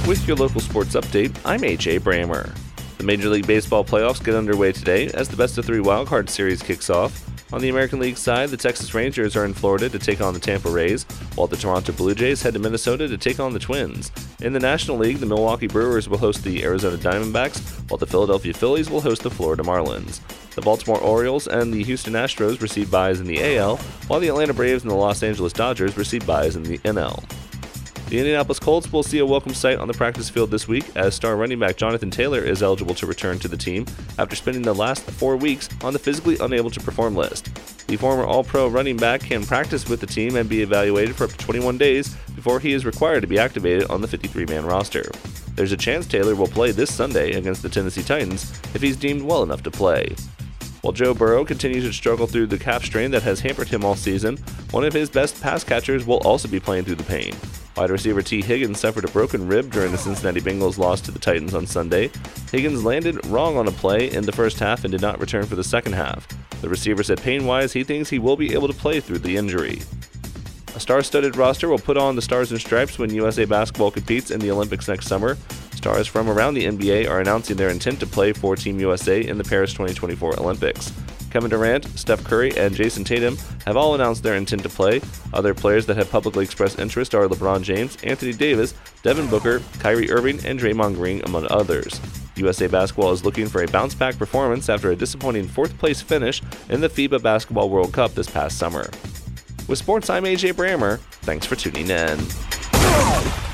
With your local sports update, I'm AJ Brammer. The Major League Baseball playoffs get underway today as the best-of-3 wildcard series kicks off. On the American League side, the Texas Rangers are in Florida to take on the Tampa Rays, while the Toronto Blue Jays head to Minnesota to take on the Twins. In the National League, the Milwaukee Brewers will host the Arizona Diamondbacks, while the Philadelphia Phillies will host the Florida Marlins. The Baltimore Orioles and the Houston Astros receive byes in the AL, while the Atlanta Braves and the Los Angeles Dodgers receive byes in the NL. The Indianapolis Colts will see a welcome sight on the practice field this week as star running back Jonathan Taylor is eligible to return to the team after spending the last 4 weeks on the physically unable to perform list. The former All-Pro running back can practice with the team and be evaluated for up to 21 days before he is required to be activated on the 53-man roster. There's a chance Taylor will play this Sunday against the Tennessee Titans if he's deemed well enough to play. While Joe Burrow continues to struggle through the calf strain that has hampered him all season, one of his best pass catchers will also be playing through the pain. Wide receiver T. Higgins suffered a broken rib during the Cincinnati Bengals loss to the Titans on Sunday. Higgins landed wrong on a play in the first half and did not return for the second half. The receiver said pain-wise he thinks he will be able to play through the injury. A star-studded roster will put on the Stars and Stripes when USA Basketball competes in the Olympics next summer. Stars from around the NBA are announcing their intent to play for Team USA in the Paris 2024 Olympics. Kevin Durant, Steph Curry, and Jason Tatum have all announced their intent to play. Other players that have publicly expressed interest are LeBron James, Anthony Davis, Devin Booker, Kyrie Irving, and Draymond Green, among others. USA Basketball is looking for a bounce-back performance after a disappointing fourth-place finish in the FIBA Basketball World Cup this past summer. With sports, I'm AJ Brammer. Thanks for tuning in.